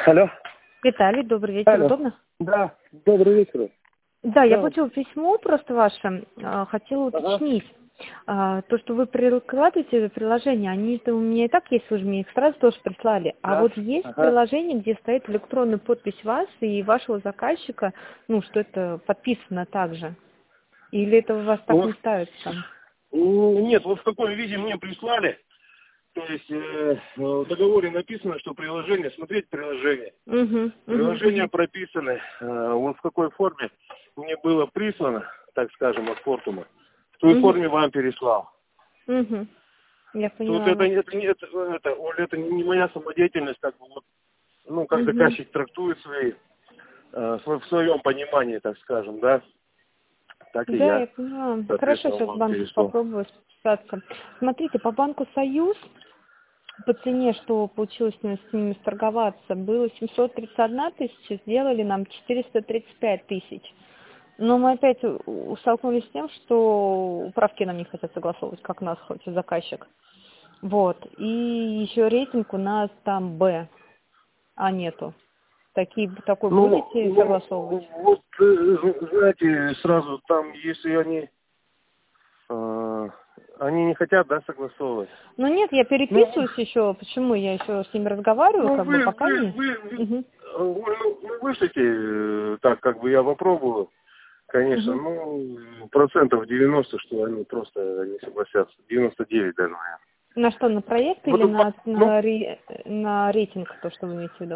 Алло. Виталий, добрый вечер. Алло. Удобно? Да, добрый вечер. Да, я Да. получила письмо просто ваше. Хотела уточнить. То, что вы прикладываете приложение, они-то у меня и так есть, вы же мне их сразу тоже прислали. А Да. вот есть приложение, где стоит электронная подпись вас и вашего заказчика, ну, что это подписано также? Или это у вас так Вот. не ставится? Нет, вот в каком виде мне прислали. То есть в договоре написано, что приложение, смотреть приложение. Приложения прописаны. Вот в какой форме мне было прислано, так скажем, от Фортума. В той форме вам переслал. Я Тут поняла. это не моя самодеятельность, как бы вот, ну, как заказчик трактует в своем понимании, так скажем, да. Так и Да, я, я поняла. Хорошо, соответственно, сейчас в вам банке переслал. попробую списаться. Смотрите, по банку «Союз» по цене, что получилось с ними сторговаться, было 731 тысяча, сделали нам 435 тысяч. Но мы опять столкнулись с тем, что управки нам не хотят согласовывать, как нас хочет заказчик. Вот. И еще рейтинг у нас там «Б», а нету. Такой будете согласовывать? Вот, знаете, сразу там, если они не хотят, да, согласовывать. Ну нет, я переписываюсь еще. Почему? Я еще с ними разговариваю, Ну, как бы пока не. вы вышлите, так, как бы я попробую, конечно, ну, процентов 90, что они просто не согласятся, 99 даже, наверное. На что, на проект или на рейтинг, то, что вы имеете в виду?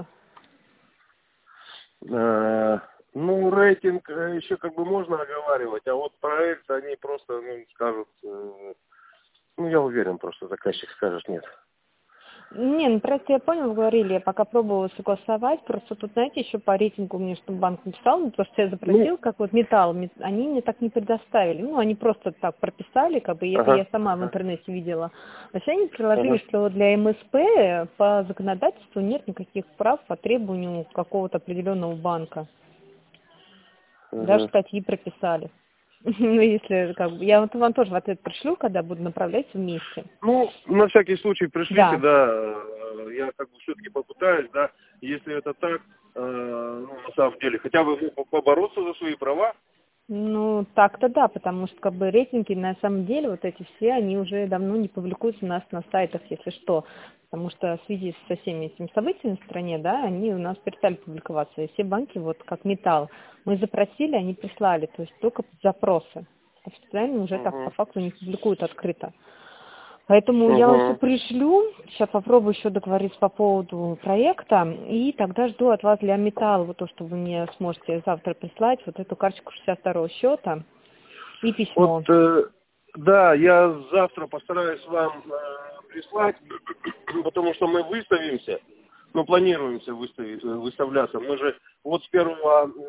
Ну, рейтинг еще как бы можно оговаривать, а вот проект они просто, ну, скажут, ну, я уверен, просто заказчик скажет нет. Не, ну просто я понял, говорили, я пока пробовала согласовать, просто тут, знаете, еще по рейтингу мне, чтобы банк написал, ну, потому что я запросил, как вот металл, они мне так не предоставили, ну, они просто так прописали, как бы, это я сама в интернете видела. А сейчас они приложили, что для МСП по законодательству нет никаких прав по требованию какого-то определенного банка. Даже статьи прописали. Ну, если, как бы, я вот вам тоже в ответ пришлю, когда буду направлять вместе. Ну, на всякий случай пришлите, да, я как бы все-таки попытаюсь, да, если это так, ну, на самом деле, хотя бы побороться за свои права. Ну, так-то да, потому что как бы рейтинги на самом деле, вот эти все, они уже давно не публикуются у нас на сайтах, если что. Потому что в связи со всеми этими событиями в стране, да, они у нас перестали публиковаться. И все банки, вот как металл, мы запросили, они прислали, то есть только под запросы. Официально уже так по факту не публикуют открыто. Поэтому я вам все пришлю, сейчас попробую еще договориться по поводу проекта, и тогда жду от вас для металла, вот то, что вы мне сможете завтра прислать, вот эту карточку 62-го счета и письмо. Вот, да, я завтра постараюсь вам прислать, потому что мы выставимся, ну, планируемся выставляться. Мы же вот с 1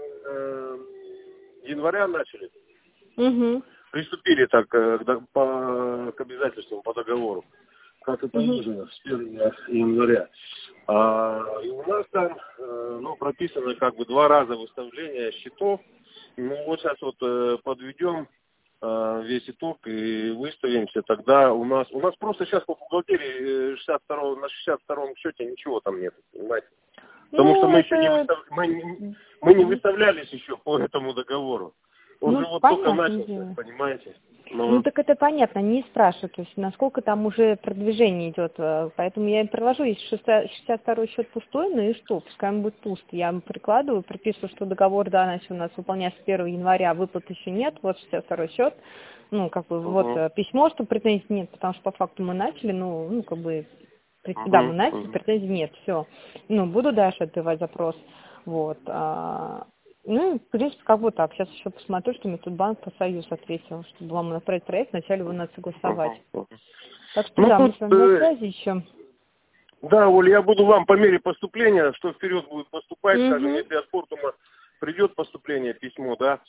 января начали. Приступили так к обязательствам по договору, как и положено, с 1 января. И у нас там ну, прописано как бы 2 раза выставление счетов. Ну вот сейчас вот подведем весь итог и выставимся. Тогда у нас просто сейчас по бухгалтерии на 62-м счете ничего там нет, понимаете? Потому что мы еще мы не выставлялись еще по этому договору. Он же вот только начался, понимаете? Ну так это понятно, они спрашивают, то есть насколько там уже продвижение идет, поэтому я им приложу, если 62-й счет пустой, ну и что, пускай он будет пуст, я им прикладываю, прописываю, что договор, да, начал у нас выполняться с 1 января, выплат еще нет, вот 62-й счет, ну как бы вот письмо, что претензий нет, потому что по факту мы начали, ну как бы, да, мы начали, претензий нет, все, ну буду дальше отдавать запрос, вот. Ну, в принципе, как бы так. Сейчас еще посмотрю, что мне тут банк по Союз ответил, чтобы вам направить проект, вначале его надо согласовать. Так что да, мы с вами на связи еще. Да, Оля, я буду вам по мере поступления, что вперед будет поступать, скажем, если от Фортума придет поступление, письмо, да,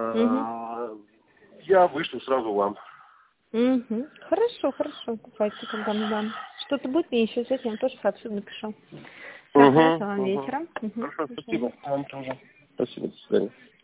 я вышлю сразу вам. Хорошо, давайте тогда мы вам. Что-то будет, мне еще взять, я вам тоже сообщу, напишу. Хорошо, вам вечера. Хорошо, спасибо. Вам тоже. Спасибо, до свидания.